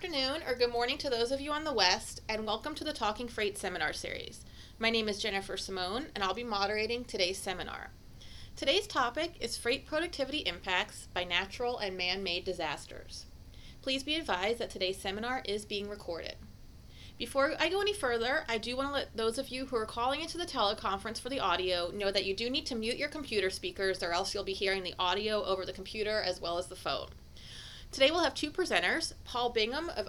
afternoon or good morning to those of you on the West, and welcome to the Talking Freight seminar series. My name is Jennifer Simone, and I'll be moderating today's seminar. Today's topic is Freight Productivity Impacts by Natural and Man-Made Disasters. Please be advised that today's seminar is being recorded. Before I go any further, I do want to let those of you who are calling into the teleconference for the audio know that you do need to mute your computer speakers, or else you'll be hearing the audio over the computer as well as the phone. Today we'll have two presenters, Paul Bingham of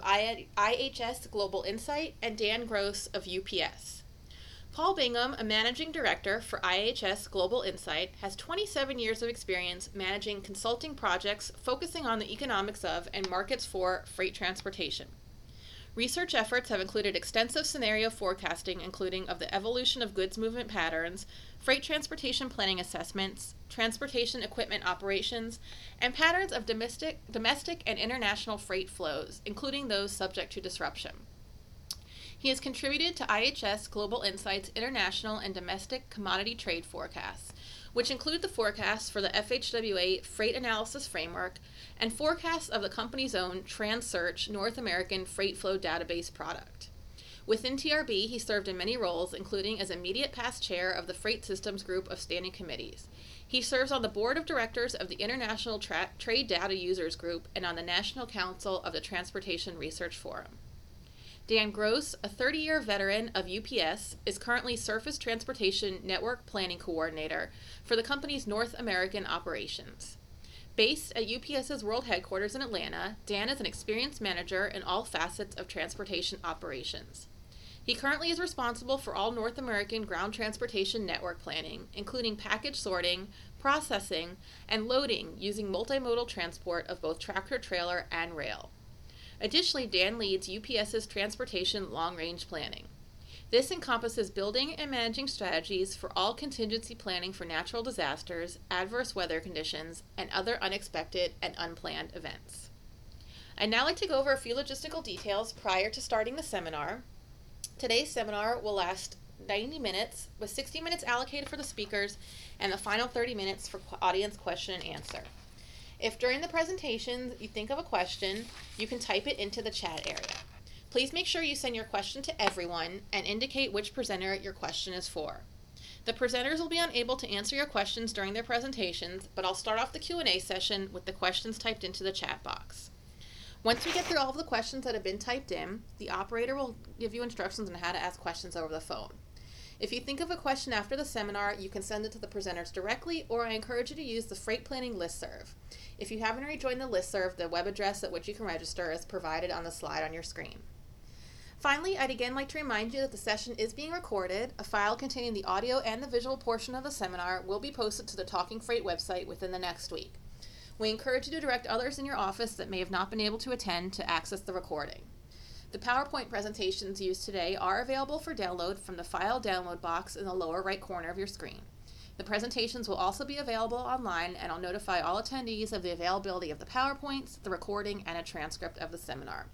IHS Global Insight and Dan Gross of UPS. Paul Bingham, a managing director for IHS Global Insight, has 27 years of experience managing consulting projects focusing on the economics of and markets for freight transportation. Research efforts have included extensive scenario forecasting, including of the evolution of goods movement patterns, freight transportation planning assessments, transportation equipment operations, and patterns of domestic and international freight flows, including those subject to disruption. He has contributed to IHS Global Insight's international and domestic commodity trade forecasts, which include the forecasts for the FHWA Freight Analysis Framework and forecasts of the company's own TransSearch North American Freight Flow Database product. Within TRB, he served in many roles, including as immediate past chair of the Freight Systems Group of Standing Committees. He serves on the board of directors of the International Trade Data Users Group and on the National Council of the Transportation Research Forum. Dan Gross, a 30-year veteran of UPS, is currently Surface Transportation Network Planning Coordinator for the company's North American operations. Based at UPS's world headquarters in Atlanta, Dan is an experienced manager in all facets of transportation operations. He currently is responsible for all North American ground transportation network planning, including package sorting, processing, and loading using multimodal transport of both tractor-trailer and rail. Additionally, Dan leads UPS's transportation long-range planning. This encompasses building and managing strategies for all contingency planning for natural disasters, adverse weather conditions, and other unexpected and unplanned events. I'd now like to go over a few logistical details prior to starting the seminar. Today's seminar will last 90 minutes, with 60 minutes allocated for the speakers and the final 30 minutes for audience question and answer. If during the presentation you think of a question, you can type it into the chat area. Please make sure you send your question to everyone and indicate which presenter your question is for. The presenters will be unable to answer your questions during their presentations, but I'll start off the Q&A session with the questions typed into the chat box. Once we get through all of the questions that have been typed in, the operator will give you instructions on how to ask questions over the phone. If you think of a question after the seminar, you can send it to the presenters directly, or I encourage you to use the Freight Planning Listserv. If you haven't already joined the listserv, the web address at which you can register is provided on the slide on your screen. Finally, I'd again like to remind you that the session is being recorded. A file containing the audio and the visual portion of the seminar will be posted to the Talking Freight website within the next week. We encourage you to direct others in your office that may have not been able to attend to access the recording. The PowerPoint presentations used today are available for download from the file download box in the lower right corner of your screen. The presentations will also be available online, and I'll notify all attendees of the availability of the PowerPoints, the recording, and a transcript of the seminar.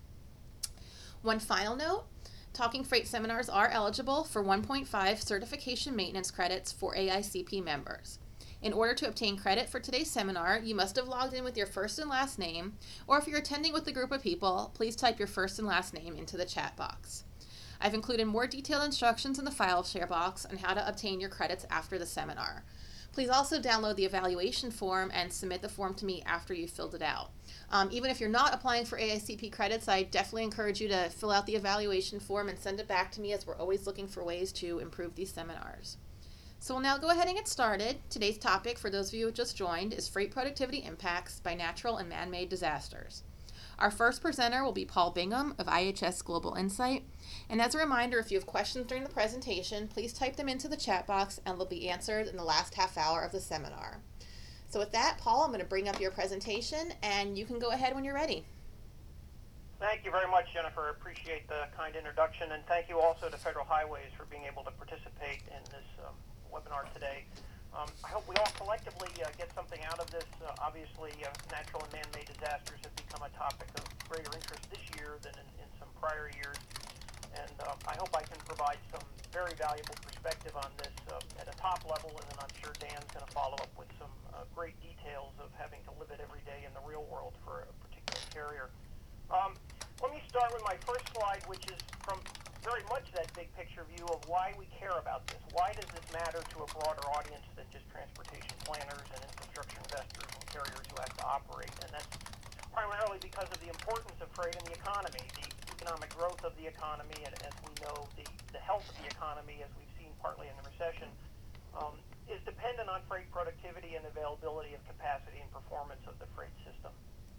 One final note, Talking Freight seminars are eligible for 1.5 certification maintenance credits for AICP members. In order to obtain credit for today's seminar, you must have logged in with your first and last name, or if you're attending with a group of people, please type your first and last name into the chat box. I've included more detailed instructions in the file share box on how to obtain your credits after the seminar. Please also download the evaluation form and submit the form to me after you've filled it out. Even if you're not applying for AICP credits, I definitely encourage you to fill out the evaluation form and send it back to me, as we're always looking for ways to improve these seminars. So we'll now go ahead and get started. Today's topic, for those of you who just joined, is Freight Productivity Impacts by Natural and Man-Made Disasters. Our first presenter will be Paul Bingham of IHS Global Insight. And as a reminder, if you have questions during the presentation, please type them into the chat box and they'll be answered in the last half hour of the seminar. So with that, Paul, I'm going to bring up your presentation, and you can go ahead when you're ready. Thank you very much, Jennifer. I appreciate the kind introduction, and thank you also to Federal Highways for being able to participate in this webinar today. I hope we all collectively get something out of this. Obviously, natural and man-made disasters have become a topic of greater interest this year than in some prior years, and I hope I can provide some very valuable perspective on this at a top level, and then I'm sure Dan's going to follow up with some great details of having to live it every day in the real world for a particular carrier. Let me start start with my first slide, which is from very much that big picture view of why we care about this. Why does this matter to a broader audience than just transportation planners and infrastructure investors and carriers who have to operate? And that's primarily because of the importance of freight in the economy, the economic growth of the economy, and as we know, the health of the economy, as we've seen partly in the recession, is dependent on freight productivity and availability of capacity and performance of the freight system.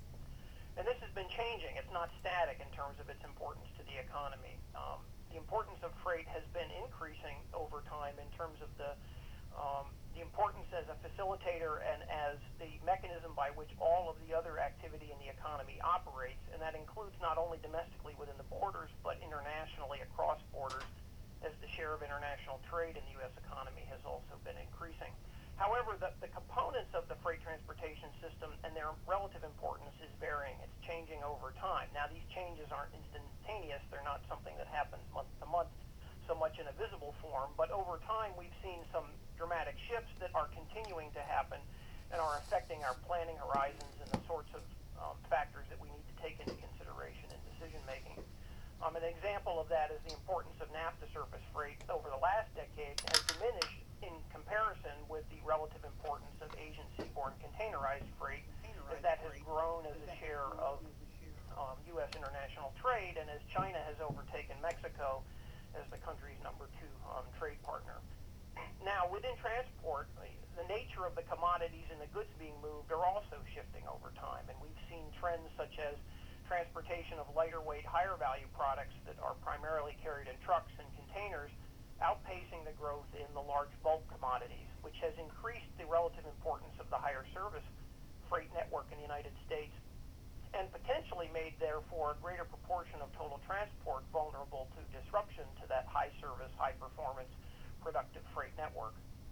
And this has been changing. It's not static in terms of its importance to the economy. The importance of freight has been increasing over time in terms of the importance as a facilitator and as the mechanism by which all of the other activity in the economy operates, and that includes not only domestically within the borders, but internationally across borders, as the share of international trade in the U.S. economy has also been increasing. However, the components of the freight transportation system and their relative importance is varying. It's changing over time. Now, these changes aren't instantaneous. They're not something that happens month to month so much in a visible form, but over time we've seen some dramatic shifts that are continuing to happen and are affecting our planning horizons and the sorts of factors that we need to take into consideration in decision making. An example of that is the importance of NAFTA surface freight over the last decade has diminished in comparison with the relative importance of Asian seaborne containerized freight, as that has grown as a share of U.S. international trade, and as China has overtaken Mexico as the country's number 2 trade partner. Now, within transport, the nature of the commodities and the goods being moved are also shifting over time, and we've seen trends such as transportation of lighter weight, higher value products that are primarily carried in trucks and containers outpacing the growth in the large bulk commodities, which has increased the relative importance of the higher service freight network in the United States and potentially made, therefore, a greater proportion of total transport vulnerable to disruption to that high service, high performance, productive freight network.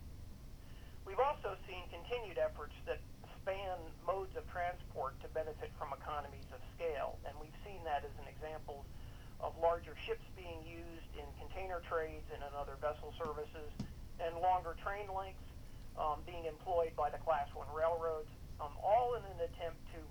We've also seen continued efforts that span modes of transport to benefit from economies of scale, and we've seen that as an example of larger ships being used in container trades and in other vessel services, and longer train lengths being employed by the Class 1 railroads, all in an attempt to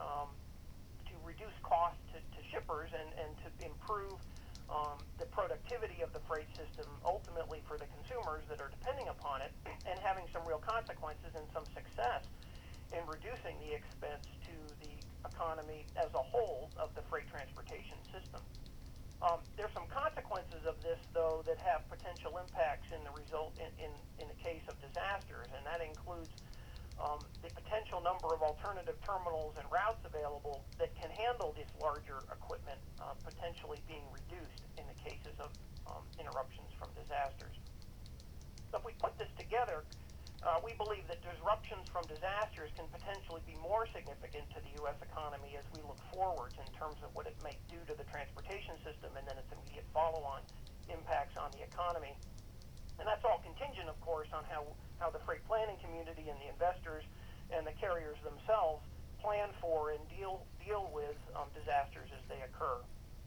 reduce costs to shippers and to improve the productivity of the freight system, ultimately for the consumers that are depending upon it, and having some real consequences and some success in reducing the expense to the economy as a whole of the freight transportation system. There's some consequences of this, though, that have potential impacts in the result in the case of disasters, and that includes the potential number of alternative terminals and routes available that can handle this larger equipment potentially being reduced in the cases of interruptions from disasters. So if we put this together, we believe that disruptions from disasters can potentially be more significant to the U.S. economy as we look forward in terms of what it may do to the transportation system and then its immediate follow-on impacts on the economy. And that's all contingent, of course, on how the freight planning community and the investors and the carriers themselves plan for and deal with disasters as they occur.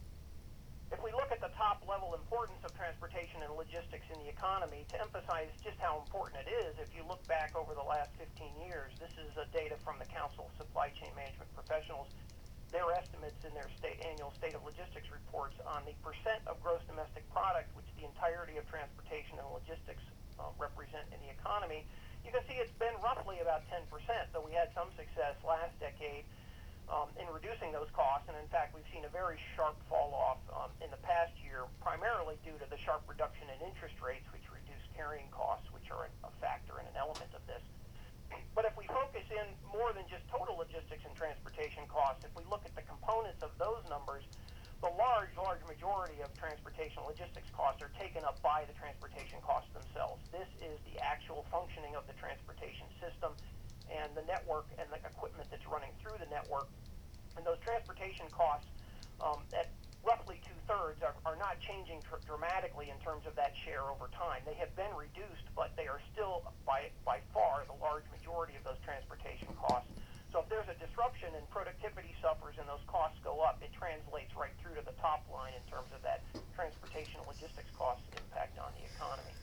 If we look at the top-level importance of transportation and logistics in the economy, to emphasize just how important it is, if you look back over the last 15 years, this is data from the Council of Supply Chain Management Professionals, their estimates in their annual State of Logistics reports on the percent of gross domestic product, which the entirety of transportation and logistics represent in the economy. You can see it's been roughly about 10%, though we had some success last decade in reducing those costs, and in fact we've seen a very sharp fall off in the past year, primarily due to the sharp reduction in interest rates, which reduce carrying costs, which are a factor and an element of this. But if we focus in more than just total logistics and transportation costs, if we look at the components of those numbers, the large majority of transportation logistics costs are taken up by the transportation costs themselves. This is the actual functioning of the transportation system and the network and the equipment that's running through the network. And those transportation costs at roughly 2/3 are not changing dramatically in terms of that share over time. They have been reduced, but they are still by far the large majority of those transportation costs. So if there's a disruption and productivity suffers and those costs go up, it translates right through to the top line in terms of that transportation and logistics cost impact on the economy.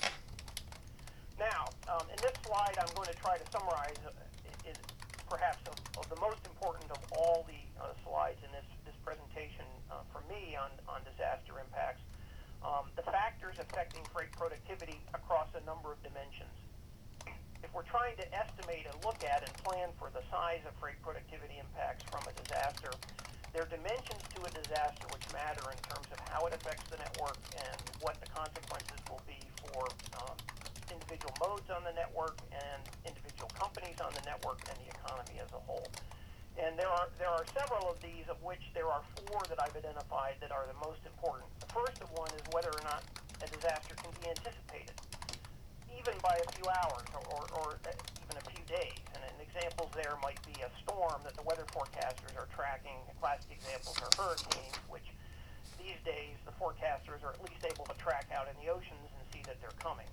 Now, in this slide, I'm going to try to summarize is perhaps of the most important of all the slides in this presentation from on disaster impacts. The factors affecting freight productivity across a number of dimensions. If we're trying to estimate and look at and plan for the size of freight productivity impacts from a disaster, there are dimensions to a disaster which matter in terms of how it affects the network and what the consequences will be for individual modes on the network and individual companies on the network and the economy as a whole. And there are several of these, of which there are four that I've identified that are the most important. The first of one is whether or not a disaster can be anticipated, even by a few hours or even a few days. And examples there might be a storm that the weather forecasters are tracking. Classic examples are hurricanes, which these days the forecasters are at least able to track out in the oceans and see that they're coming.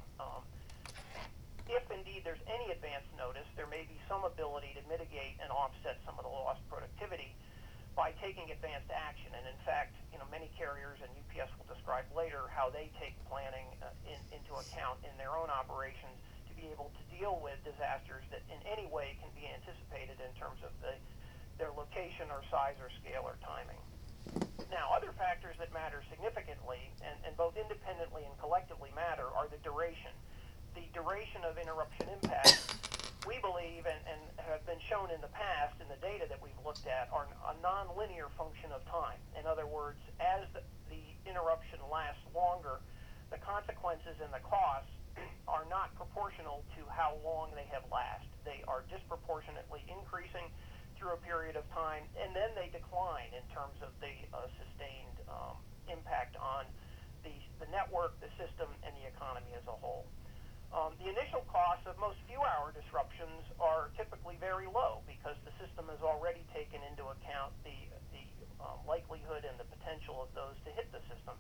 If indeed there's any advance notice, there may be some ability to mitigate and offset some of the lost productivity by taking advanced action. And in fact, many carriers, and UPS will describe later how they take planning into account in their own operations to be able to deal with disasters that in any way can be anticipated in terms of their location or size or scale or timing. Now, other factors that matter significantly and both independently and collectively matter are the duration. The duration of interruption impacts, we believe, and have been shown in the past in the data that we've looked at, are a nonlinear function of time. In other words, as the interruption lasts longer, the consequences and the costs are not proportional to how long they have lasted. They are disproportionately increasing through a period of time, and then they decline in terms of the sustained impact on the network, the system, and the economy as a whole. The initial costs of most few-hour disruptions are typically very low because the system has already taken into account the likelihood and the potential of those to hit the system.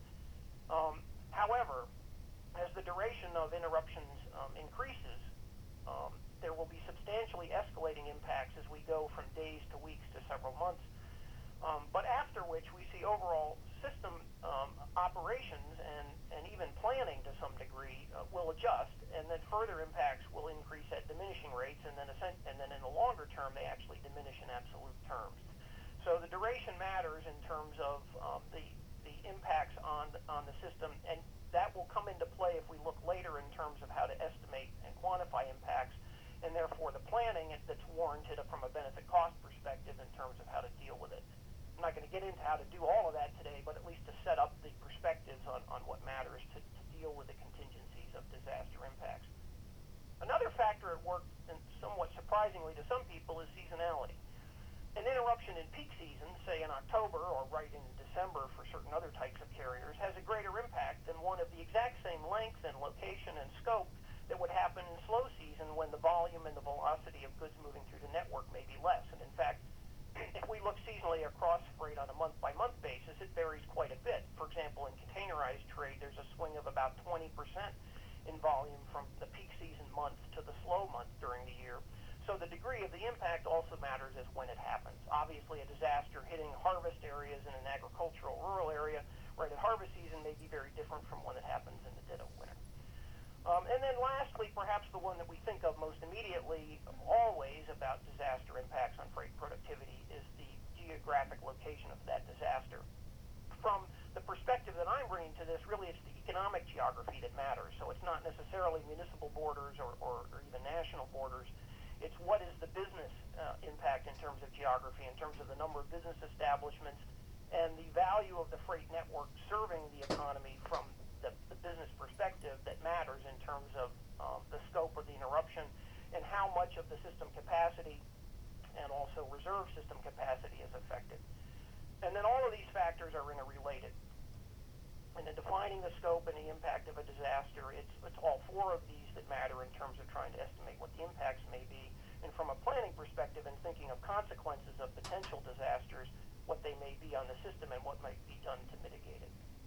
However, as the duration of interruptions increases, there will be substantially escalating impacts as we go from days to weeks to several months. But after which we see overall system operations and even planning to some degree will adjust, and then further impacts will increase at diminishing rates, and then in the longer term they actually diminish in absolute terms. So the duration matters in terms of the impacts on the system, and that will come into play if we look later in terms of how to estimate and quantify impacts, and therefore the planning that's warranted from a benefit cost perspective in terms of how to deal with it. I'm not going to get into how to do all of that today, but at least to set up the perspectives on what matters to deal with the contingencies of disaster impacts. Another factor at work, and somewhat surprisingly to some people, is seasonality. An interruption in peak season, say in October or right in December for certain other types of carriers, has a greater impact than one of the exact same length and location and scope that would happen in slow season when the volume and the velocity of goods moving through the network may be less. And in fact, if we look seasonally across freight on a month-by-month basis, it varies quite a bit. For example, in containerized trade, there's a swing of about 20% in volume from the peak season month to the slow month during the year. So the degree of the impact also matters as when it happens. Obviously, a disaster hitting harvest areas in an agricultural rural area right at harvest season may be very different from one that happens in the dead of winter. And then lastly, perhaps the one that we think of most immediately always about disaster impacts on freight productivity is the geographic location of that disaster. From the perspective that I'm bringing to this, really it's the economic geography that matters. So it's not necessarily municipal borders or even national borders. It's what is the business impact in terms of geography, in terms of the number of business establishments, and the value of the freight network serving the economy from the business perspective that matters in terms of the scope of the interruption and how much of the system capacity and also reserve system capacity is affected. And then all of these factors are interrelated. And in defining the scope and the impact of a disaster, it's all four of these that matter in terms of trying to estimate what the impacts may be. And from a planning perspective and thinking of consequences of potential disasters, what they may be on the system and what might be done to mitigate it.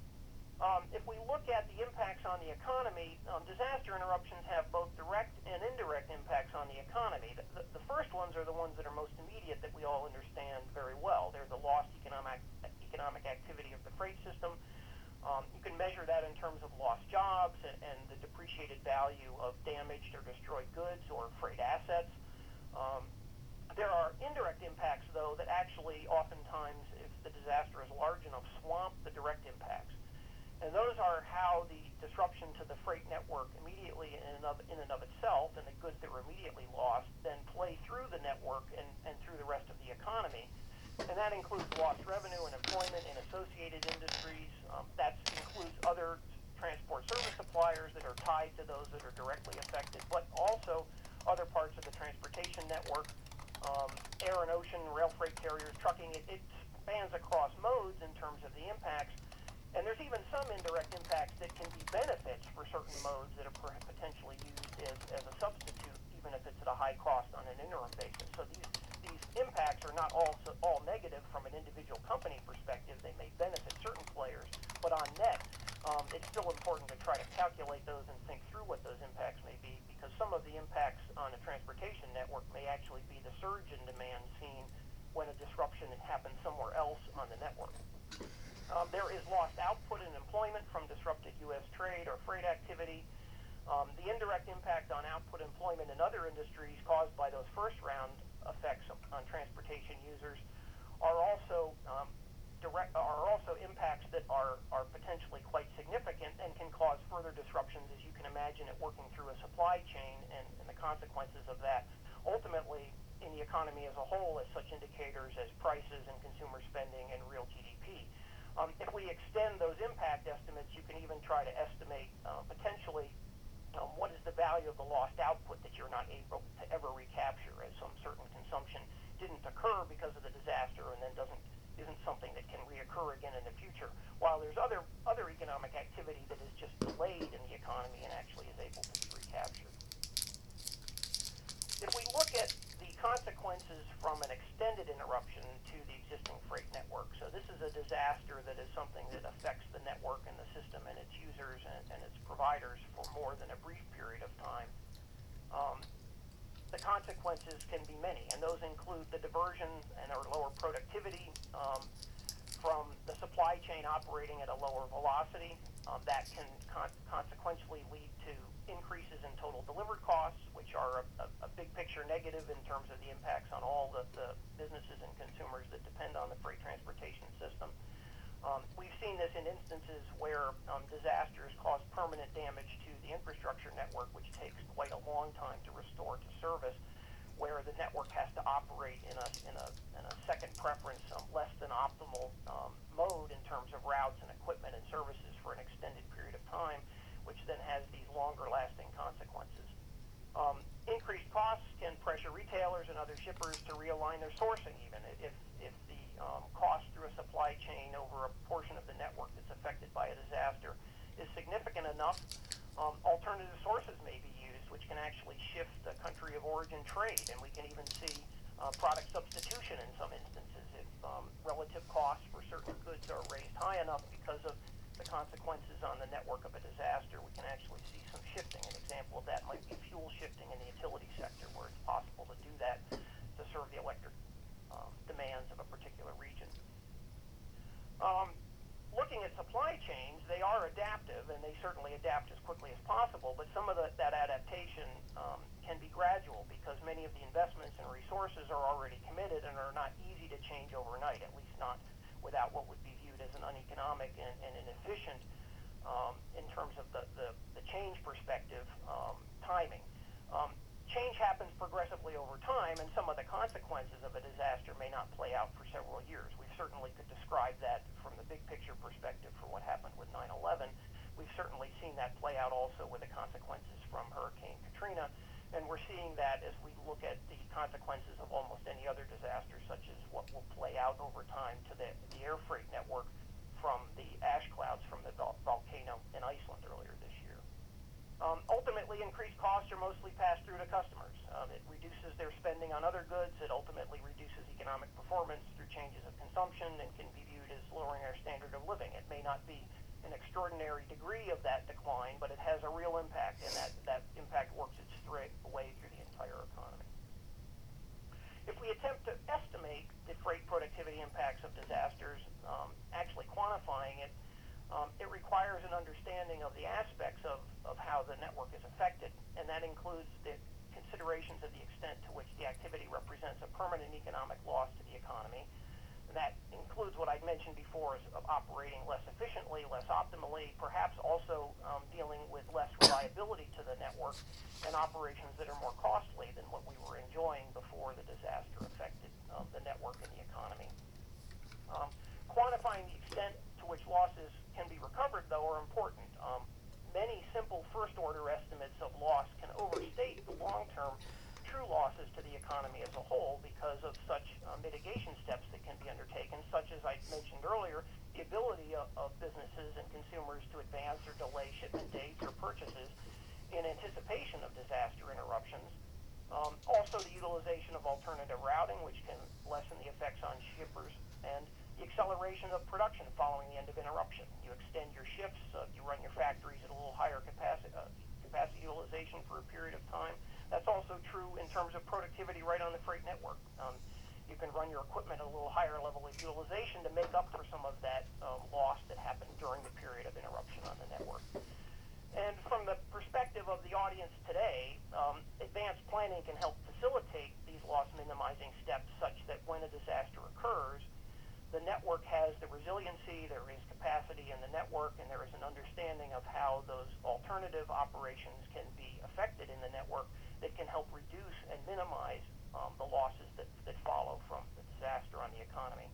If we look at the impacts on the economy, disaster interruptions have both direct and indirect impacts on the economy. The first ones are the ones that are most immediate that we all understand very well. They're the lost economic activity of the freight system. You can measure that in terms of lost jobs and the depreciated value of damaged or destroyed goods or freight assets. There are indirect impacts, though, that actually oftentimes, if the disaster is large enough, swamp the direct impacts. And those are how the disruption to the freight network immediately in and of itself, and the goods that were immediately lost, then play through the network and through the rest of the economy. And that includes lost revenue and employment in associated industries. That includes other transport service suppliers that are tied to those that are directly affected, but also other parts of the transportation network, air and ocean, rail freight carriers, trucking. It spans across modes in terms of the impacts. And there's even some indirect impacts that can be benefits for certain modes that are potentially used as a substitute, even if it's at a high cost on an interim basis. So these impacts are not all negative from an individual company perspective. They may benefit certain players, but on net, it's still important to try to calculate those and think through what those impacts may be, because some of the impacts on a transportation network may actually be the surge in demand seen when a disruption happens somewhere else on the network. There is lost output and employment from disrupted U.S. trade or freight activity. The indirect impact on output employment in other industries caused by those first round effects on transportation users are also impacts that are potentially quite significant and can cause further disruptions, as you can imagine, at working through a supply chain and the consequences of that ultimately in the economy as a whole, as such indicators as prices and consumer spending and real GDP. If we extend those impact estimates, you can even try to estimate potentially what is the value of the lost output that you're not able to ever recapture, as some certain consumption didn't occur because of the disaster and then isn't something that can reoccur again in the future, while there's other economic activity that is just delayed in the economy and actually is able to be recaptured. If we look at the consequences from an extended interruption to the existing freight network, so this is a disaster that is something that affects the network and the system and its users and its providers for more than a brief period of time. The consequences can be many, and those include the diversion or lower productivity from the supply chain operating at a lower velocity. That can consequentially lead to increases in total delivered costs, which are a big picture negative in terms of the impacts on all the businesses and consumers that depend on the freight transportation system. We've seen this in instances where disasters cause permanent damage to the infrastructure network, which takes quite a long time to restore to service, where the network has to operate in a second preference, less than optimal mode in terms of routes and equipment and services for an extended period of time, which then has these longer lasting consequences. Increased costs can pressure retailers and other shippers to realign their sourcing, even if the cost through a supply chain over a portion of the network that's affected by a disaster is significant enough. Alternative sources may be used, which can actually shift the country of origin trade, and we can even see product substitution in some instances. If relative costs for certain goods are raised high enough because of the consequences on the network of a disaster, we can actually see some shifting. An example of that might be fuel shifting in the utility sector, where it's possible to do that to serve the electric demands of a particular region. Looking at supply chains, they are adaptive, and they certainly adapt as quickly as possible, but some of that adaptation can be gradual because many of the investments and resources are already committed and are not easy to change overnight, at least not without what would be viewed as an uneconomic and inefficient in terms of the change perspective timing. Change happens progressively over time, and some of the consequences of a disaster may not play out for several years. We certainly could describe that from the big picture perspective for what happened with 9/11. We've certainly seen that play out also with the consequences from Hurricane Katrina, and we're seeing that as we look at the consequences of almost any other disaster, such as what will play out over time to the air freight network from the ash clouds from the volcano in Iceland earlier this year. Ultimately, increased costs are mostly passed through to customers. It reduces their spending on other goods. It ultimately reduces economic performance through changes of consumption and can be viewed as lowering our standard of living. It may not be an extraordinary degree of that decline, but it has a real impact, and that impact works its way through the entire economy. If we attempt to estimate the freight productivity impacts of disasters, actually quantifying it, it requires an understanding of the aspects of how the network is affected, and that includes the considerations of the extent to which the activity represents a permanent economic loss to the economy. And that includes what I'd mentioned before of operating less efficiently, less optimally, perhaps also dealing with less reliability to the network and operations that are more costly than what we were enjoying before the disaster affected the network and the economy. Quantifying the extent to which losses can be recovered, though, are important. Many simple first-order estimates of loss can overstate the long-term true losses to the economy as a whole because of such mitigation steps that can be undertaken, such as I mentioned earlier, the ability of businesses and consumers to advance or delay shipment dates or purchases in anticipation of disaster interruptions. Also, the utilization of alternative routing, which can lessen the effects on shippers, and the acceleration of production following the end of interruption. You extend your shifts, you run your factories at a little higher capacity utilization for a period of time. That's also true in terms of productivity right on the freight network. You can run your equipment at a little higher level of utilization to make up for some of that loss that happened during the period of interruption on the network. And from the perspective of the audience today, advanced planning can help facilitate these loss minimizing steps such that when a disaster occurs, the network has the resiliency, there is capacity in the network, and there is an understanding of how those alternative operations can be affected in the network that can help reduce and minimize the losses that follow from the disaster on the economy.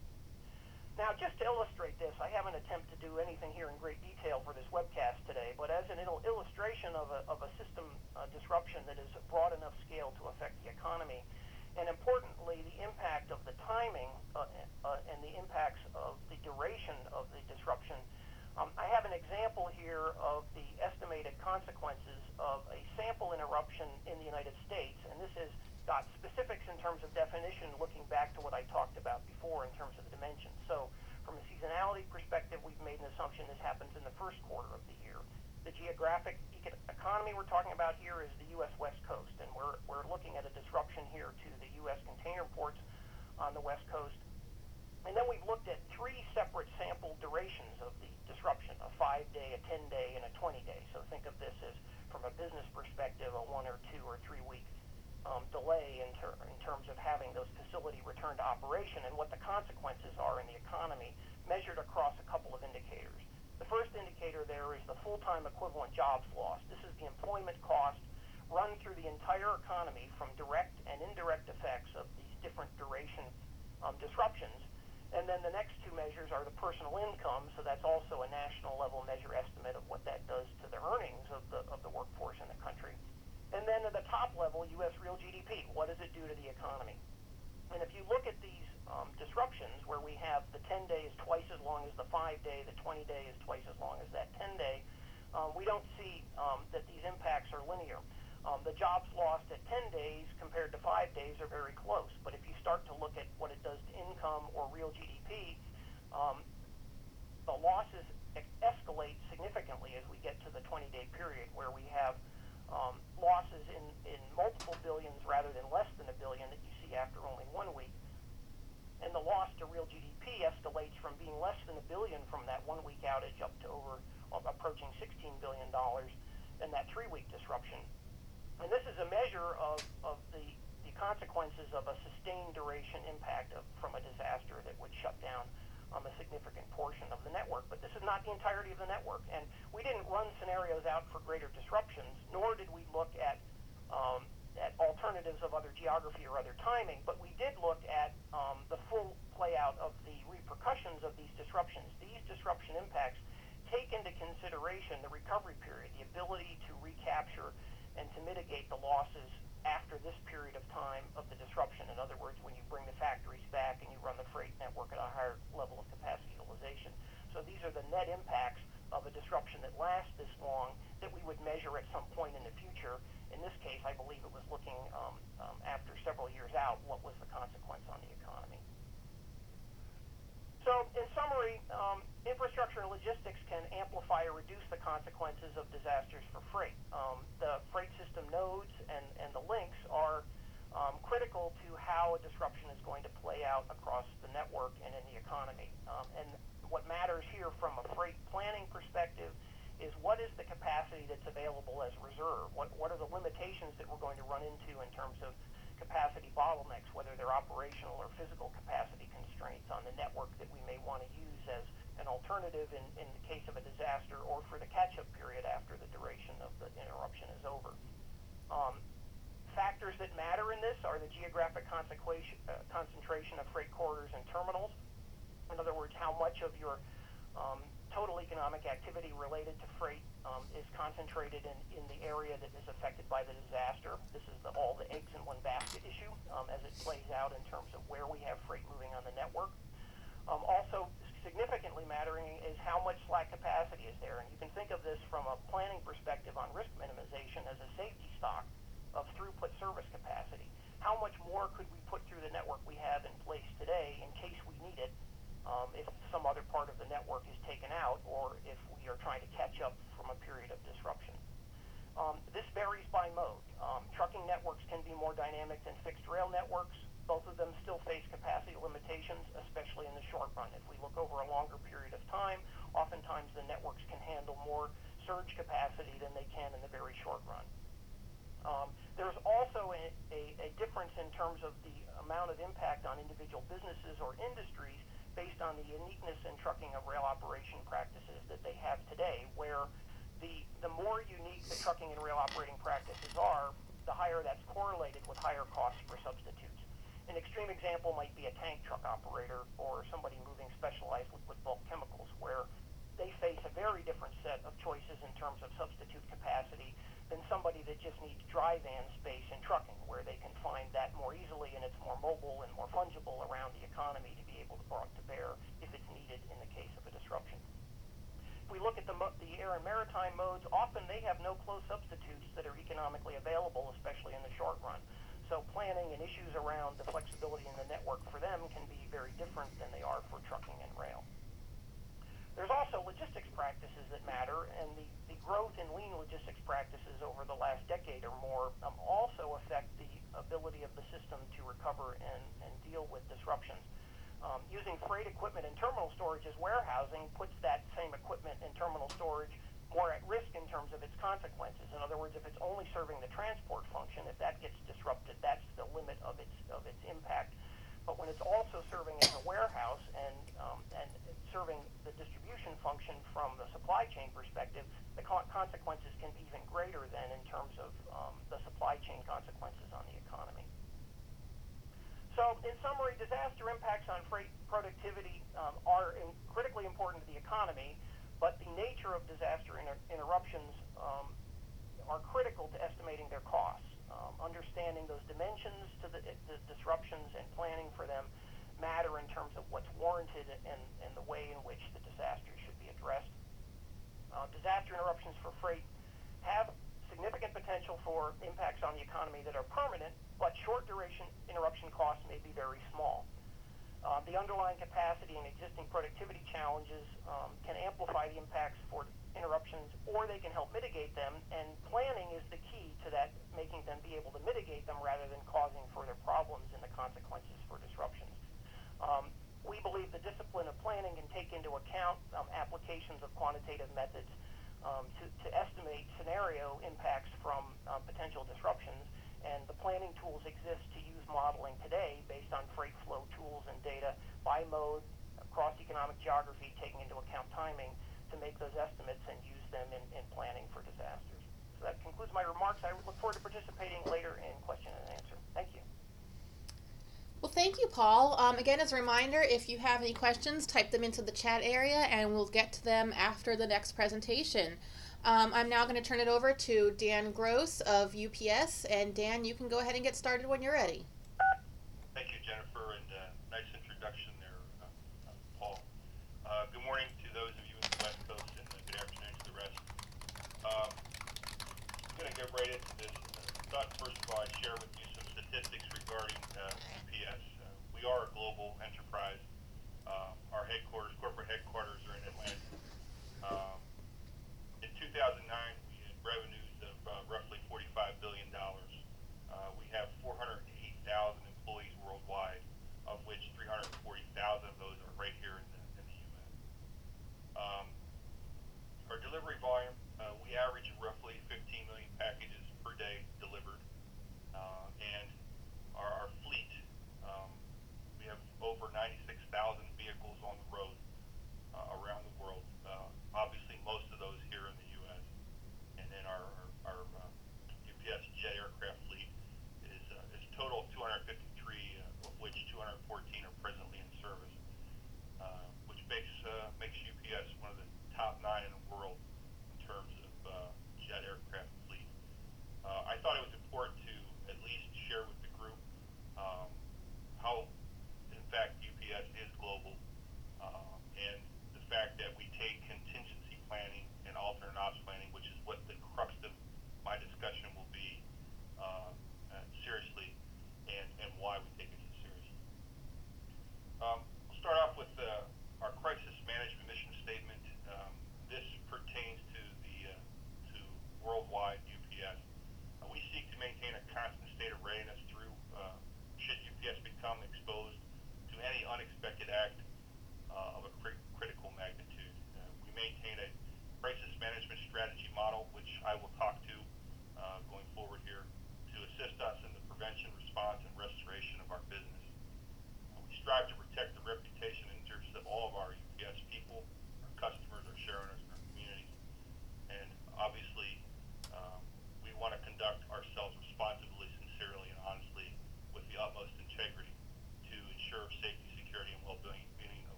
Now, just to illustrate this, I haven't attempted to do anything here in great detail for this webcast today, but as an illustration of a system disruption that is a broad enough scale to affect the economy, and importantly, the impact of the timing and the impacts of the duration of the disruption, I have an example here of the estimated consequences of a sample interruption in the United States, and this has got specifics in terms of definition looking back to what I talked about before in terms of the dimensions. So from a seasonality perspective, we've made an assumption this happens in the first quarter of the year. The geographic economy we're talking about here is the U.S. West Coast, and we're looking at a disruption here to the U.S. container ports on the West Coast. And then we've looked at three separate sample durations of the disruption, a 5-day, a 10-day, and a 20-day. So think of this as, from a business perspective, a 1 or 2 or 3 week delay in terms of having those facility return to operation and what the consequences are in the economy measured across a couple of indicators. The first indicator there is the full-time equivalent jobs lost. This is the employment cost run through the entire economy from direct and indirect effects of these different duration disruptions. And then the next two measures are the personal income, so that's also a national level measure estimate of what that does to the earnings of the workforce in the country. And then at the top level, U.S. real GDP, what does it do to the economy? And if you look at these disruptions where we have the 10-day is twice as long as the 5-day, the 20-day is twice as long as that 10-day, we don't see that these impacts are linear. The jobs lost at 10 days compared to 5 days are very close. But if you start to look at what it does to income or real GDP, the losses escalate significantly as we get to the 20-day period where we have losses in multiple billions rather than less than $1 billion that you see after only 1 week. And the loss to real GDP escalates from being less than $1 billion from that 1 week outage up to approaching $16 billion in that 3 week disruption. And this is a measure of the consequences of a sustained duration impact from a disaster that would shut down a significant portion of the network. But this is not the entirety of the network. And we didn't run scenarios out for greater disruptions, nor did we look at alternatives of other geography or other timing, but we did look at the full play out of the repercussions of these disruptions. These disruption impacts take into consideration the recovery period, the ability to recapture and to mitigate the losses after this period of time of the disruption. In other words, when you bring the factories back and you run the freight network at a higher level of capacity utilization. So these are the net impacts of a disruption that lasts this long that we would measure at some point in the future. In this case, I believe it was looking after several years out, what was the consequence on the economy. So in summary, infrastructure and logistics can amplify or reduce the consequences of disasters for freight. The freight system nodes and the links are critical to how a disruption is going to play out across the network and in the economy. And what matters here from a freight planning perspective is what is the capacity that's available as reserve? What are the limitations that we're going to run into in terms of capacity bottlenecks, whether they're operational or physical capacity constraints on the network that we may want to use as an alternative in the case of a disaster or for the catch-up period after the duration of the interruption is over. Factors that matter in this are the geographic concentration of freight corridors and terminals. In other words, how much of your total economic activity related to freight is concentrated in the area that is affected by the disaster. This is all the eggs in one basket issue as it plays out in terms of where we have freight moving on the network. Also significantly mattering is how much slack capacity is there. And you can think of this from a planning perspective on risk minimization as a safety stock of throughput service capacity. How much more could we put through the network we have in place today in case we need it if some other part of the network is taken out or if we are trying to catch up from a period of disruption? This varies by mode. Trucking networks can be more dynamic than fixed rail networks. Both of them still face capacity limitations, especially in the short run. If we look over a longer period of time, oftentimes the networks can handle more surge capacity than they can in the very short run. There's also a difference in terms of the amount of impact on individual businesses or industries based on the uniqueness in trucking of rail operation practices that they have today, where the more unique the trucking and rail operating practices are, the higher that's correlated with higher costs for substitutes. An extreme example might be a tank truck operator or somebody moving specialized liquid bulk chemicals, where they face a very different set of choices in terms of substitute capacity than somebody that just needs dry van space in trucking, where they can find that more easily and it's more mobile and more fungible around the economy to be able to brought to bear if it's needed in the case of a disruption. If we look at the air and maritime modes, often they have no close substitutes that are economically available, especially in the short run. So planning and issues around the flexibility in the network for them can be very different than they are for trucking and rail. There's also logistics practices that matter, and the growth in lean logistics practices over the last decade or more also affect the ability of the system to recover and deal with disruptions. Using freight equipment and terminal storage as warehousing puts that same equipment and terminal storage more at risk in terms of its consequences. In other words, if it's only serving the transport function, if that gets disrupted, that's the limit of its impact. But when it's also serving as a warehouse and serving the distribution function from the supply chain perspective, the consequences can be even greater than in terms of the supply chain consequences on the economy. So in summary, disaster impacts on freight productivity are critically important to the economy, but the nature of disaster interruptions are critical to estimating their costs. Understanding those dimensions to the disruptions and planning for them matter in terms of what's warranted and the way in which the disaster should be addressed. Disaster interruptions for freight have significant potential for impacts on the economy that are permanent, but short duration interruption costs may be very small. The underlying capacity and existing productivity challenges can amplify the impacts for interruptions, or they can help mitigate them, and planning is the key to that, making them be able to mitigate them rather than causing further problems in the consequences for disruptions. We believe the discipline of planning can take into account applications of quantitative methods to estimate scenario impacts from potential disruptions, and the planning tools exist to use modeling today based on freight flow tools and data by mode, across economic geography, taking into account timing to make those estimates and use them in planning for disasters. So that concludes my remarks. I look forward to participating later in question and answer. Thank you. Well, thank you, Paul. Again, as a reminder, if you have any questions, type them into the chat area and we'll get to them after the next presentation. I'm now going to turn it over to Dan Gross of UPS. And Dan, you can go ahead and get started when you're ready. Thank you, Jennifer, and nice introduction there, Paul. Good morning to those of you in the West Coast, and good afternoon to the rest. I'm going to get right into this. I thought, first of all, I'd share with you some statistics regarding UPS. We are a global enterprise. Our corporate headquarters are in Atlanta. In 2009, we had revenues of roughly $45 billion. We have 408,000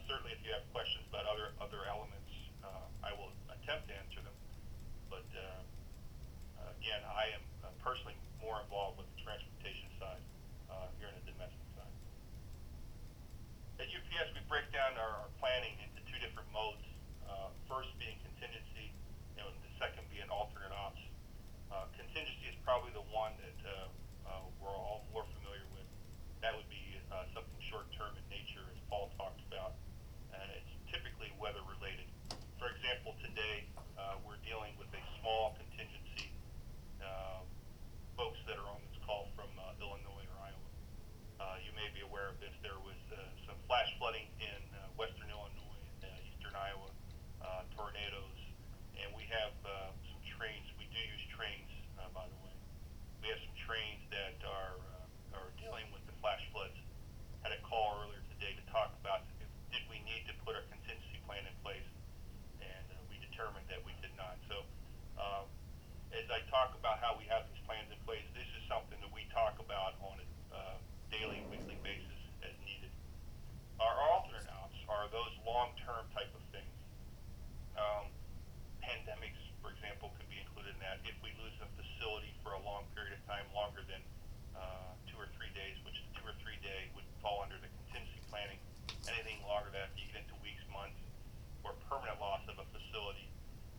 certainly, if you have questions about other elements, I will attempt to answer them. But again, I am personally more involved with the transportation side here in the domestic side. At UPS, we break down our planning into two different modes. First being contingency, the second being alternate ops. Contingency is probably the one that we're all more familiar with. That would be something short-term in nature, as Paul talked about, and it's typically weather-related. For example, today we're dealing with a small contingency. Folks that are on this call from Illinois or Iowa, you may be aware of this. There was some flash flooding in western Illinois and eastern Iowa, tornadoes, and we have some trains. We do use trains, by the way. We have some trains that are dealing with the flash floods. Had a call earlier today to talk about did we need to put a contingency plan in place, and we determined that we did not. So as I talk about how we have these plans in place, this is something that we talk about on a daily, weekly basis as needed. Our alternate ops are those long-term type of things. Pandemics, for example, could be included in that. If we lose a facility for a long period of time, longer than 2 or 3 days, which the 2 or 3 day would fall under the contingency planning. Anything longer than that, you get into weeks, months, or permanent loss of a facility,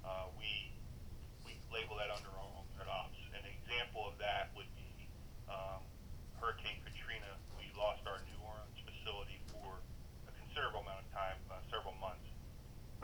we label that under our alternate ops. An example of that would be Hurricane Katrina. We lost our New Orleans facility for a considerable amount of time, several months.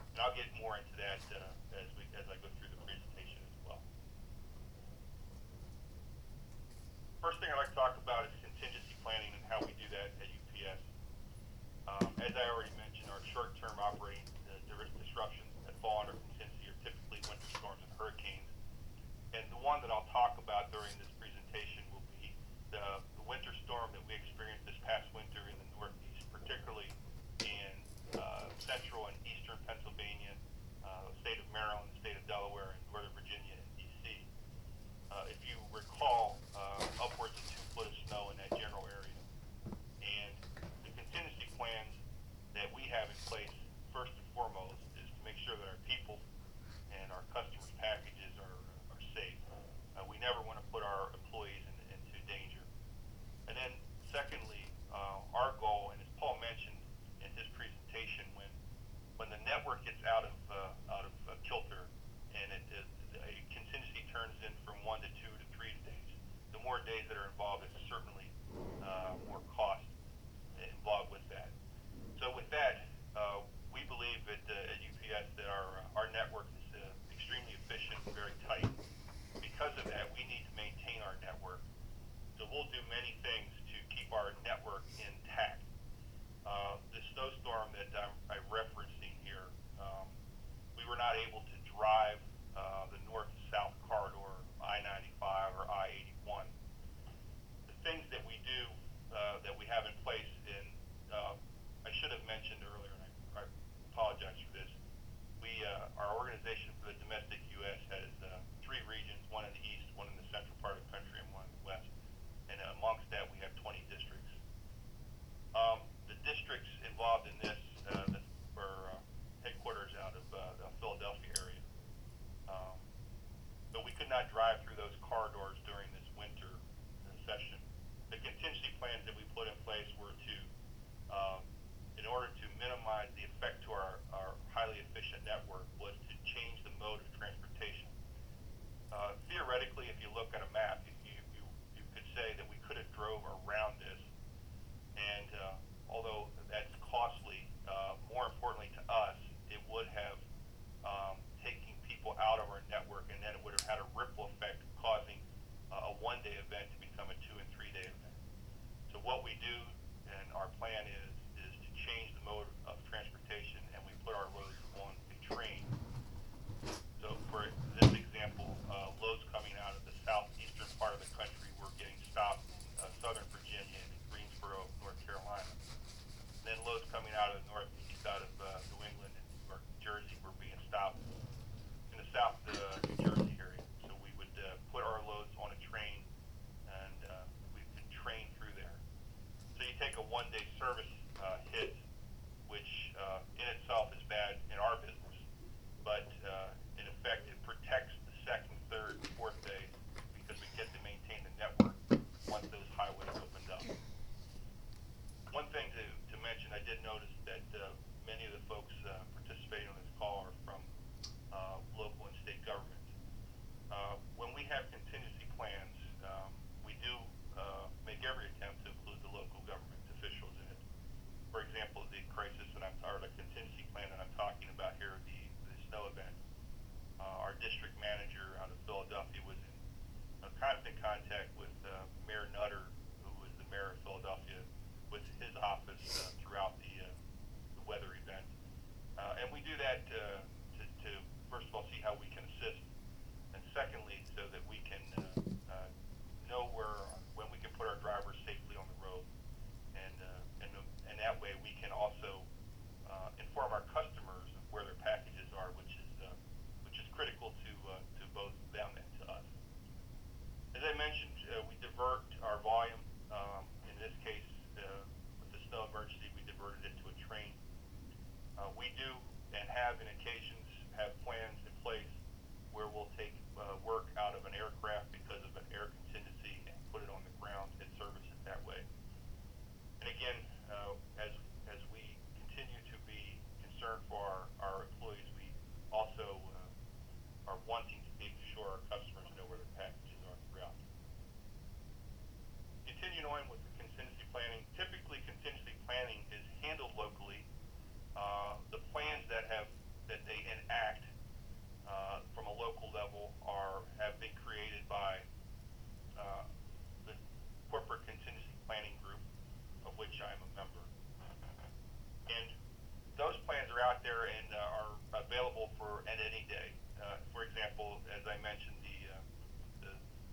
that to first of all see how we can assist, and secondly, so that we can know when we can put our drivers safely on the road, and that way we can also inform our customers of where their packages are, which is critical to both them and to us. As I mentioned, we divert our volume. In this case, with the snow emergency, we diverted it to a train. We do and have, in occasions, have plans in place where we'll take work out of an aircraft because of an air contingency and put it on the ground and service it that way. And again, as we continue to be concerned for our employees, we also are wanting to make sure our customers know where their packages are throughout. Continuing on with the contingency planning, typically contingency planning is handled locally. The plans that they enact from a local level have been created by the corporate contingency planning group, of which I'm a member. And those plans are out there and are available at any day. For example, as I mentioned, the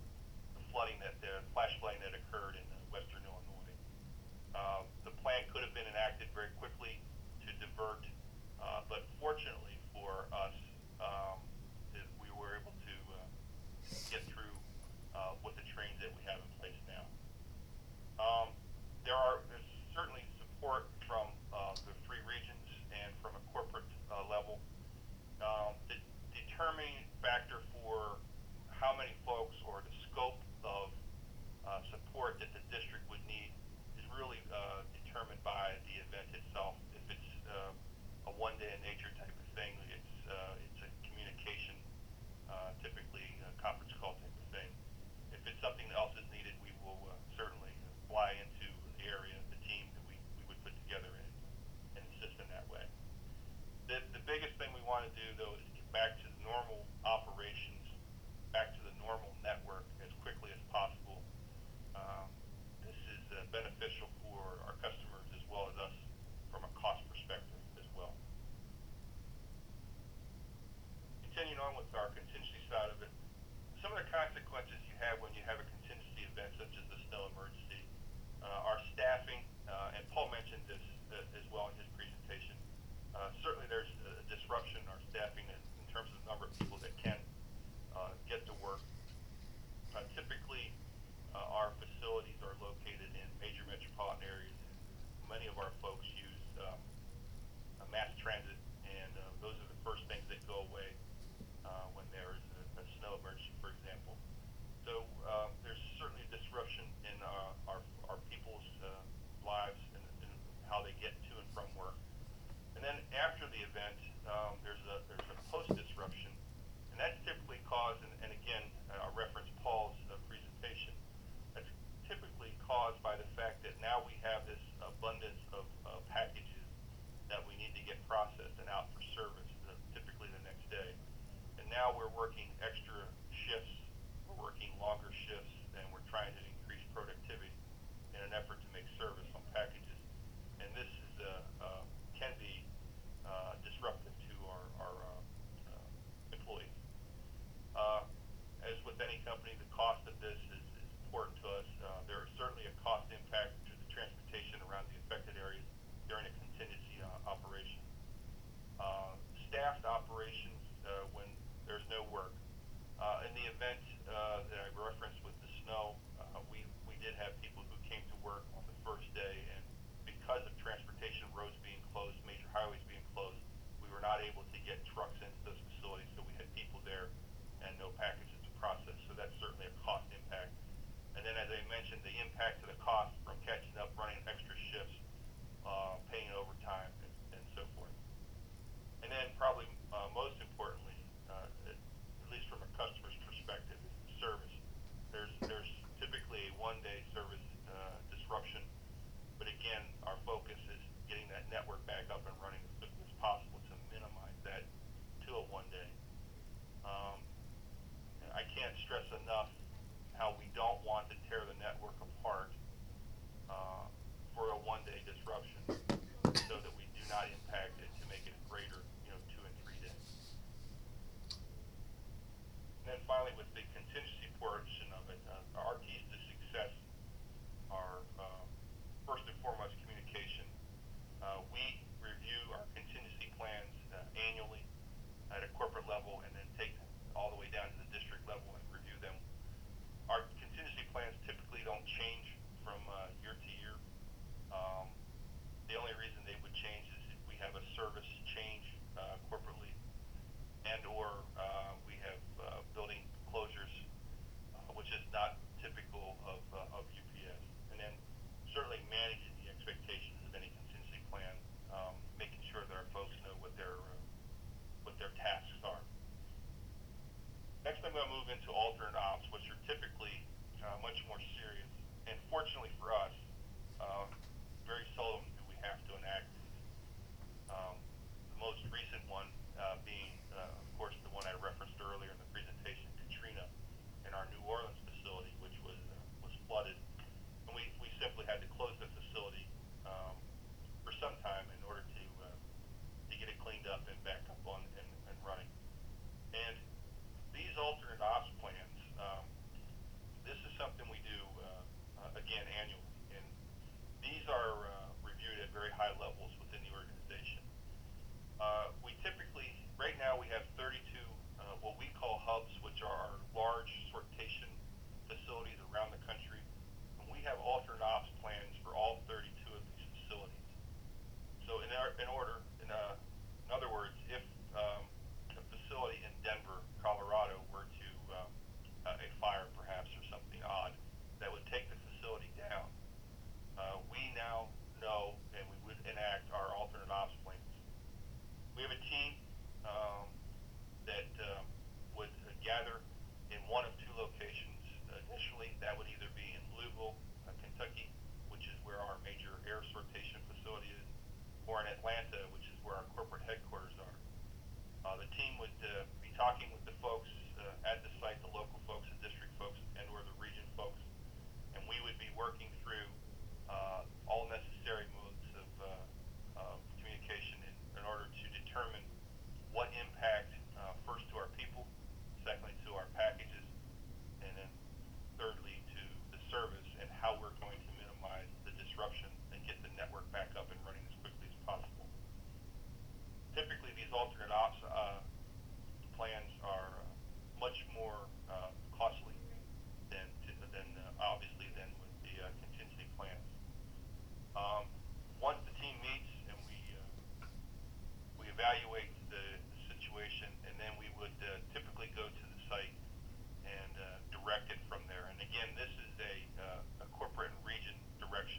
flash flooding that occurred in western Illinois. The plan could have been enacted very quickly to divert, but fortunately for us, we were able to get through with the trains that we have in place now. There's certainly support from the three regions and from a corporate level. The determining factor for how many folks or the scope of support that the district would need is really determined by the event itself. If it's a one-day in nature type of thing, it's a communication, typically a conference call type of thing. If it's something else is needed, we will certainly fly into the area, the team that we would put together and assist in that way. The biggest thing we want to do, though, is get back to the normal operations, back to the normal network as quickly as possible. This is beneficial for our customers as well as us from a cost perspective as well. Continuing on with our contingency side of it, some of the consequences you have when you have a contingency event such as the snow emergency are staffing, and Paul mentioned this as well in his presentation. Certainly there's a disruption in our staffing in terms of the number of people that can get to work. Typically, our facilities are located in major metropolitan areas, and many of our folks use mass transit, and those are the first things that go away when there is a snow emergency, for example. So there's certainly a disruption in our people's lives and how they get to and from work. And then after the event, there's a post-disruption, and that's typically caused, and again, I reference Paul's presentation, that's typically caused by the fact that now we have this abundance of packages that we need to get processed and out for service, typically the next day. And now we're working extra shifts, we're working longer shifts, and we're trying to increase productivity in an effort to make service on packages. And this can be disruptive to our employees. As with any company, the cost of this is important to us. There is certainly a cost impact to the transportation around the affected areas during a contingency operation. Staffed operations when there's no work. In the event that I referenced with the snow, we did have people who came to work on the first day, and because of transportation roads being closed, major highways being closed, we were not able to get trucks into those facilities, so we had people there and no packages to process. So that's certainly a cost impact. And then, as I mentioned, the impact to the cost from catching up, running extra shifts, paying overtime, and so forth. And then probably most importantly, at least from a customer's perspective, is the service. There's typically a one-day service disruption, but again, our focus is getting that network back up and running as quickly as possible to minimize that evaluate the situation, and then we would typically go to the site and direct it from there. And again, this is a corporate and region direction.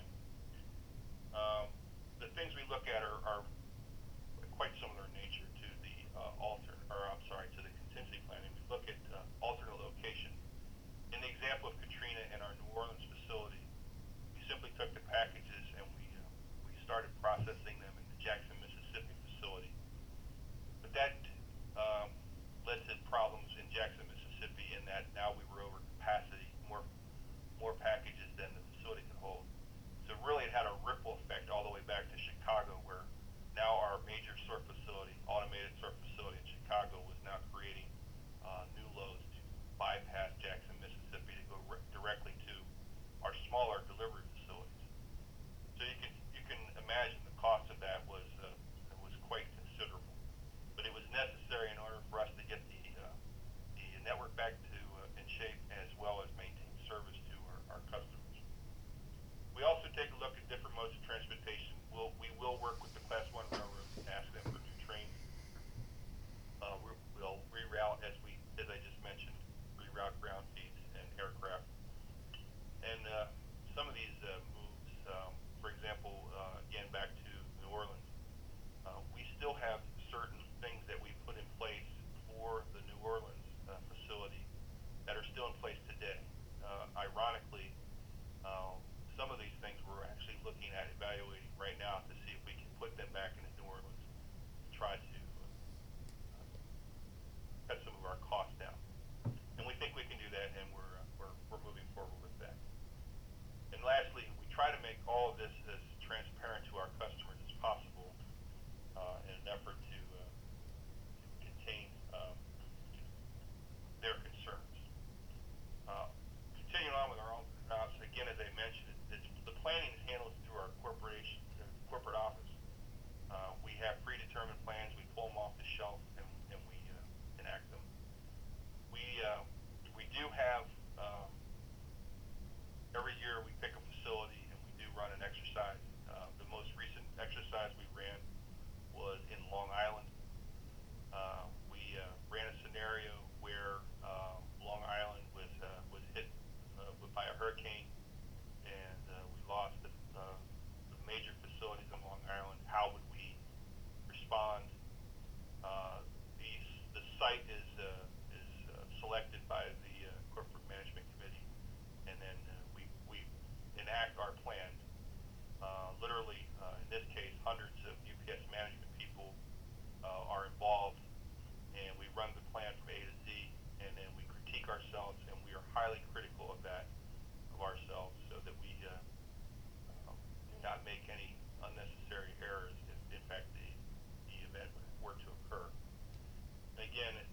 The things we look at are quite similar in nature to the to the contingency planning. We look at alternate location. In the example of Katrina and our New Orleans facility, we simply took the packages and we started processing them in the Jackson, Mississippi facility. But that led to problems in Jackson, Mississippi, in that now we were over capacity, more packages than the facility could hold. So really, it had a ripple effect all the way back to Chicago, where now our major sort facility, automated sort facility in Chicago, was now creating new loads to bypass Jackson, Mississippi, to go directly to our smaller delivery facilities. So you can imagine the cost of that was quite considerable, but it was necessary in order for us to get the network back to in shape, as well as maintain service to our customers. We also take a look at different modes of transportation. We will work with the Class 1 railroads and ask them for new trains. We'll reroute, as I just mentioned, reroute ground feeds and aircraft. And some of these moves, for example, again back to New Orleans, we still have certain things that we put in place for the New Orleans facility that are still in place today. Ironically, some of these things we're actually looking at evaluating right now to see if we can put them back into New Orleans to try to cut some of our costs down. And we think we can do that, and we're moving forward with that. And lastly, we try to make all of this as transparent to our customers as possible in an effort to contain their concerns. Continuing on with our own routes, again, as I mentioned, the planning is handled through our corporate office. We have predetermined plans. We pull them off the shelf and we enact them. We do have every year we pick a facility and we do run an exercise. The most recent exercise we ran was in Long Island. We ran a scenario where Long Island was hit by a hurricane, and we lost the major facilities on Long Island. How would we respond? The site is selected by the corporate management committee, and then we enact our plan. Literally, in this case, hundreds of UPS management people are involved, and we run the plan from A to Z, and then we critique ourselves, and we are highly critical of ourselves, so that we do not make any unnecessary errors if in fact the event were to occur. Again,